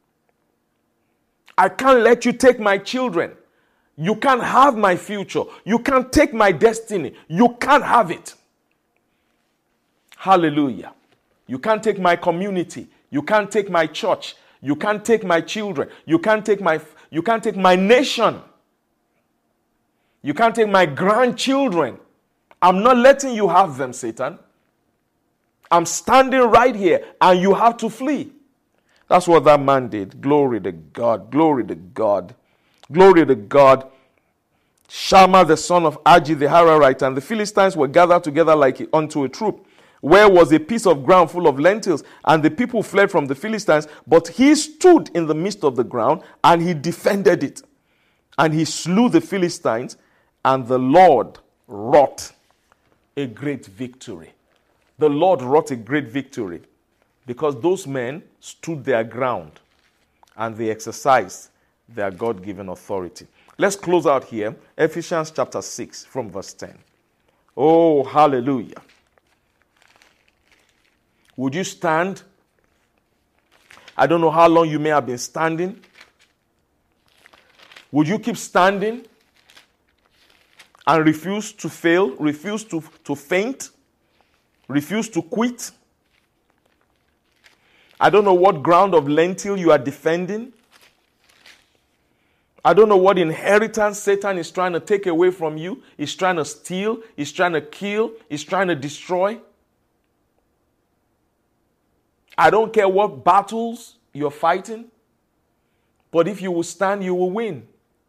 I can't let you take my children. You can't have my future. You can't take my destiny. You can't have it. Hallelujah. You can't take my community. You can't take my church. You can't take my children. You can't take my, you can't take my nation. You can't take my grandchildren. I'm not letting you have them, Satan. I'm standing right here and you have to flee. That's what that man did. Glory to God. Glory to God. Glory to God. Shammah, the son of Agi the Hararite, and the Philistines were gathered together like unto a troop, where was a piece of ground full of lentils, and the people fled from the Philistines, but he stood in the midst of the ground, and he defended it. And he slew the Philistines, and the Lord wrought a great victory. The Lord wrought a great victory because those men stood their ground and they exercised their God-given authority. Let's close out here. Ephesians chapter six from verse ten. Oh, hallelujah. Would you stand? I don't know how long you may have been standing. Would you keep standing and refuse to fail, refuse to, to faint, refuse to quit? I don't know what ground of lentil you are defending. I don't know what inheritance Satan is trying to take away from you. He's trying to steal. He's trying to kill. He's trying to destroy. I don't care what battles you're fighting. But if you will stand, you will win.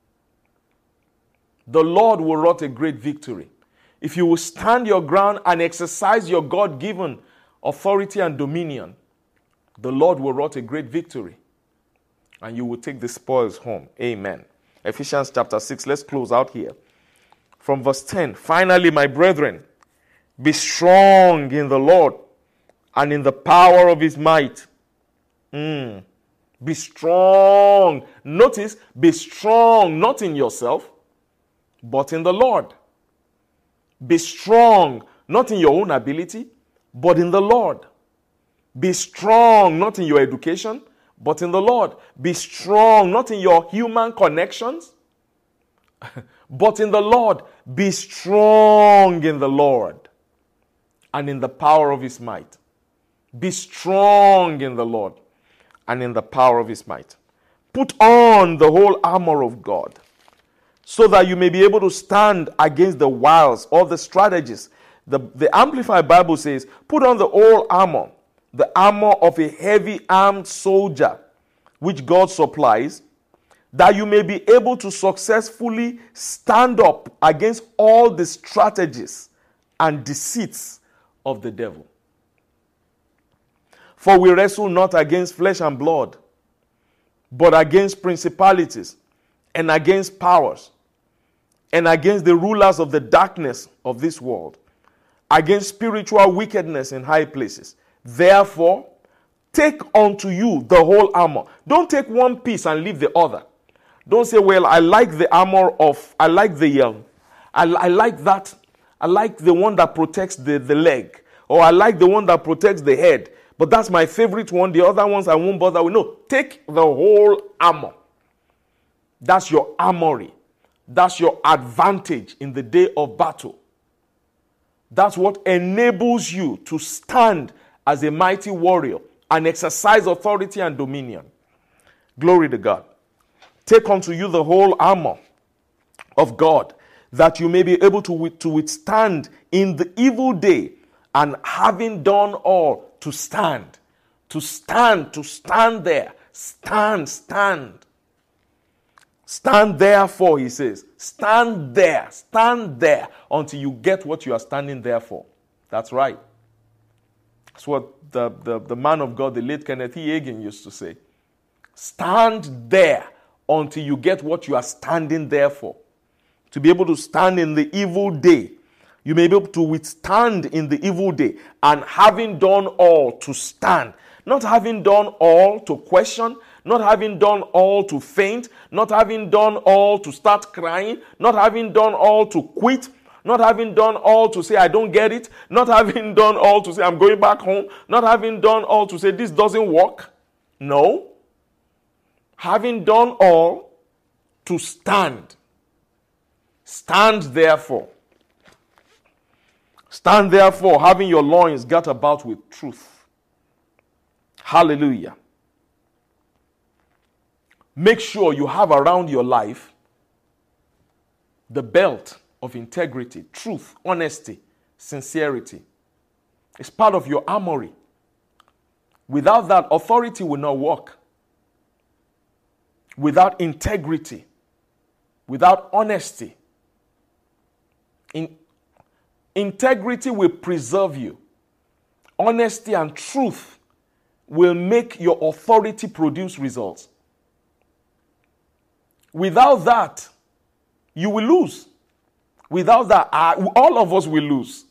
The Lord will wrought a great victory. If you will stand your ground and exercise your God-given authority and dominion, the Lord will wrought a great victory. And you will take the spoils home. Amen. Ephesians chapter six. Let's close out here. From verse ten. Finally, my brethren, be strong in the Lord and in the power of his might. Mm. Be strong. Notice, be strong, not in yourself, but in the Lord. Be strong, not in your own ability, but in the Lord. Be strong, not in your education, but in the Lord. Be strong, not in your human connections, but in the Lord. Be strong in the Lord and in the power of his might. Be strong in the Lord and in the power of his might. Put on the whole armor of God, so that you may be able to stand against the wiles or the strategies. The, the Amplified Bible says, put on the whole armor, the armor of a heavy armed soldier, which God supplies, that you may be able to successfully stand up against all the strategies and deceits of the devil. For we wrestle not against flesh and blood, but against principalities and against powers, and against the rulers of the darkness of this world, against spiritual wickedness in high places. Therefore, take unto you the whole armor. Don't take one piece and leave the other. Don't say, well, I like the armor of, I like the, um, I, I like that, I like the one that protects the, the leg, or I like the one that protects the head, but that's my favorite one. The other ones I won't bother with. No, take the whole armor. That's your armory. That's your advantage in the day of battle. That's what enables you to stand as a mighty warrior and exercise authority and dominion. Glory to God. Take unto you the whole armor of God, that you may be able to, to withstand in the evil day, and having done all, to stand. To stand, to stand there. Stand, stand. Stand therefore, he says. Stand there, stand there until you get what you are standing there for. That's right. That's what the, the, the man of God, the late Kenneth E. Hagin, used to say. Stand there until you get what you are standing there for. To be able to stand in the evil day. You may be able to withstand in the evil day. And having done all, to stand. Not having done all to question. Not having done all to faint. Not having done all to start crying. Not having done all to quit. Not having done all to say, I don't get it. Not having done all to say, I'm going back home. Not having done all to say, this doesn't work. No. Having done all, to stand. Stand therefore. Stand therefore, having your loins girt about with truth. Hallelujah. Make sure you have around your life the belt of integrity, truth, honesty, sincerity. It's part of your armory. Without that, authority will not work. Without integrity, without honesty, in, integrity will preserve you. Honesty and truth will make your authority produce results. Without that, you will lose. Without that, all of us will lose.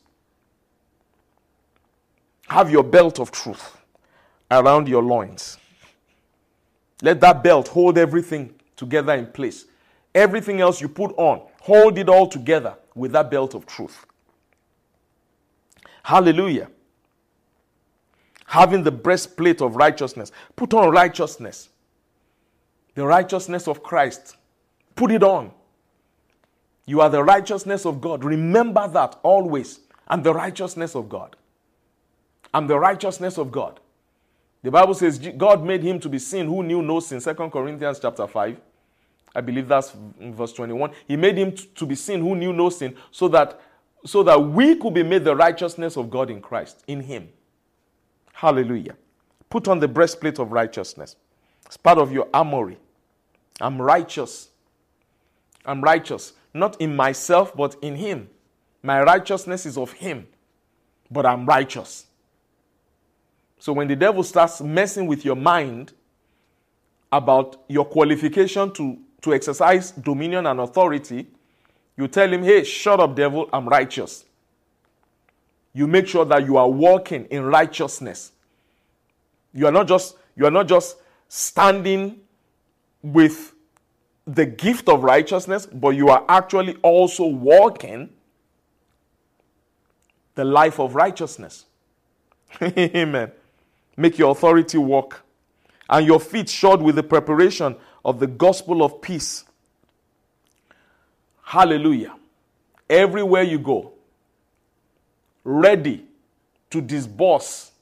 Have your belt of truth around your loins. Let that belt hold everything together in place. Everything else you put on, hold it all together with that belt of truth. Hallelujah. Having the breastplate of righteousness. Put on righteousness. The righteousness of Christ. Put it on. You are the righteousness of God. Remember that always. I'm the righteousness of God. I'm the righteousness of God. The Bible says God made him to be sin who knew no sin. Second Corinthians chapter five. I believe that's verse twenty-one. He made him to be sin who knew no sin so that, so that we could be made the righteousness of God in Christ, in him. Hallelujah. Put on the breastplate of righteousness. It's part of your armory. I'm righteous. I'm righteous. Not in myself, but in him. My righteousness is of him. But I'm righteous. So when the devil starts messing with your mind about your qualification to, to exercise dominion and authority, you tell him, hey, shut up, devil, I'm righteous. You make sure that you are walking in righteousness. You are not just, you are not just standing with the gift of righteousness, but you are actually also walking the life of righteousness. Amen. Make your authority walk, and your feet shod with the preparation of the gospel of peace. Hallelujah. Everywhere you go, ready to disburse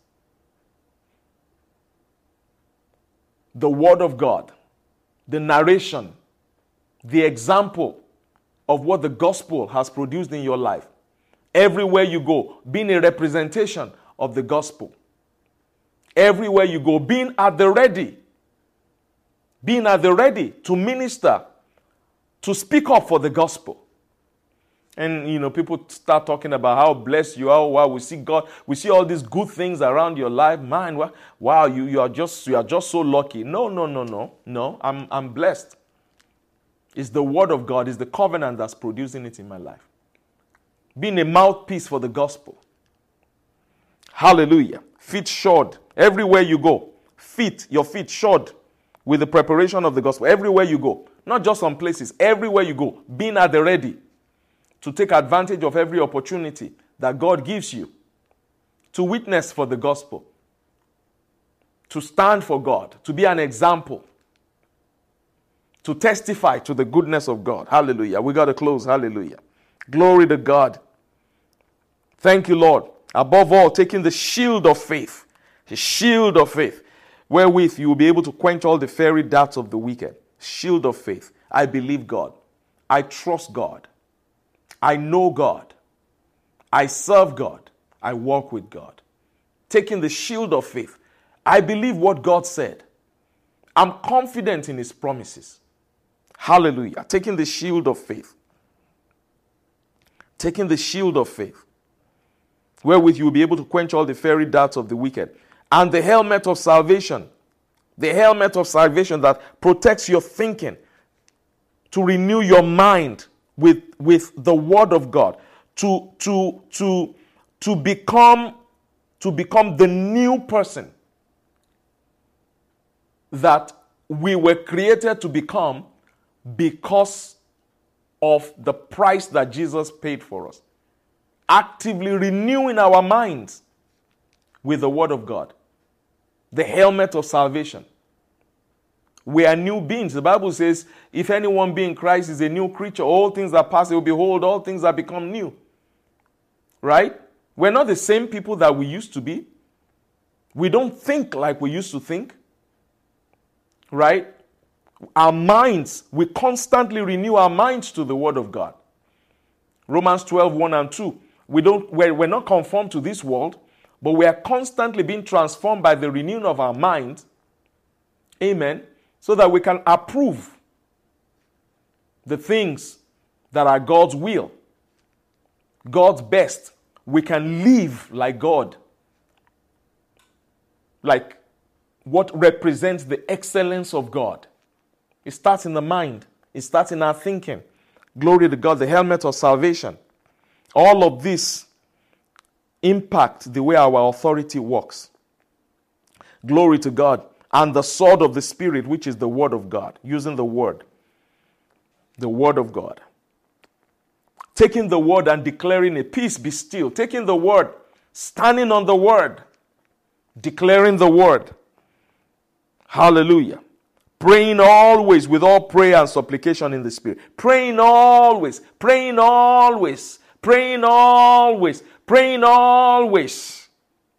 the word of God, the narration, the example of what the gospel has produced in your life. Everywhere you go, being a representation of the gospel. Everywhere you go, being at the ready. Being at the ready to minister, to speak up for the gospel. And, you know, people start talking about how blessed you are. Wow, we see God, we see all these good things around your life. Man, wow, you, you are just you are just so lucky. No, no, no, no, no. I'm I'm blessed. It's the word of God, it's the covenant that's producing it in my life. Being a mouthpiece for the gospel. Hallelujah. Feet shod. Everywhere you go. Feet, your feet shod with the preparation of the gospel. Everywhere you go. Not just some places. Everywhere you go. Being at the ready. To take advantage of every opportunity that God gives you. To witness for the gospel. To stand for God. To be an example. To testify to the goodness of God. Hallelujah. We got to close. Hallelujah. Glory to God. Thank you, Lord. Above all, taking the shield of faith. The shield of faith. Wherewith you will be able to quench all the fiery darts of the wicked. Shield of faith. I believe God. I trust God. I know God. I serve God. I walk with God. Taking the shield of faith. I believe what God said. I'm confident in his promises. Hallelujah. Taking the shield of faith. Taking the shield of faith, wherewith you will be able to quench all the fiery darts of the wicked. And the helmet of salvation. The helmet of salvation that protects your thinking. To renew your mind with, with the word of God. To, to, to, to, become, to become the new person that we were created to become because of the price that Jesus paid for us. Actively renewing our minds with the word of God. The helmet of salvation. We are new beings. The Bible says, if anyone be in Christ is a new creature, all things are past, behold, all things are become new. Right? We're not the same people that we used to be. We don't think like we used to think. Right? Our minds, we constantly renew our minds to the word of God. Romans twelve, one and two. We don't, we're, we're not conformed to this world, but we are constantly being transformed by the renewing of our mind. Amen. So that we can approve the things that are God's will. God's best. We can live like God. Like what represents the excellence of God. It starts in the mind. It starts in our thinking. Glory to God, the helmet of salvation. All of this impact the way our authority works. Glory to God. And the sword of the Spirit, which is the word of God. Using the word. The word of God. Taking the word and declaring a peace be still. Taking the word, standing on the word. Declaring the word. Hallelujah. Praying always with all prayer and supplication in the Spirit. Praying always. Praying always. Praying always. Praying always.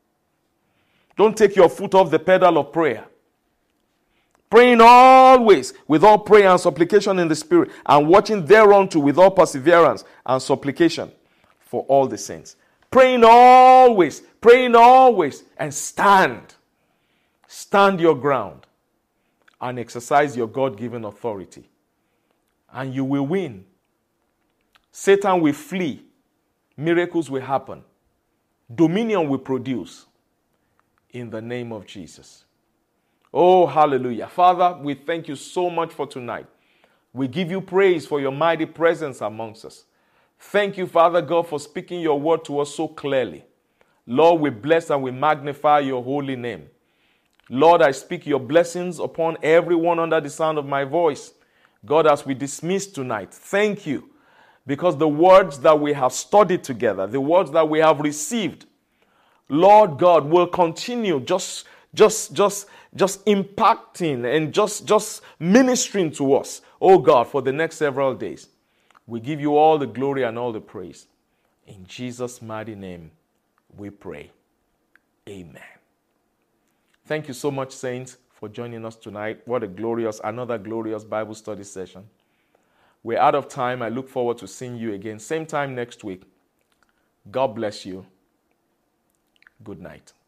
Don't take your foot off the pedal of prayer. Praying always with all prayer and supplication in the Spirit. And watching thereunto with all perseverance and supplication for all the saints. Praying always. Praying always. And stand. Stand your ground. And exercise your God-given authority. And you will win. Satan will flee. Miracles will happen. Dominion will produce. In the name of Jesus. Oh, hallelujah. Father, we thank you so much for tonight. We give you praise for your mighty presence amongst us. Thank you, Father God, for speaking your word to us so clearly. Lord, we bless and we magnify your holy name. Lord, I speak your blessings upon everyone under the sound of my voice. God, as we dismiss tonight, thank you. Because the words that we have studied together, the words that we have received, Lord God, will continue just, just, just, just impacting and just, just ministering to us, oh God, for the next several days. We give you all the glory and all the praise. In Jesus' mighty name, we pray. Amen. Thank you so much, saints, for joining us tonight. What a glorious, another glorious Bible study session. We're out of time. I look forward to seeing you again, same time next week. God bless you. Good night.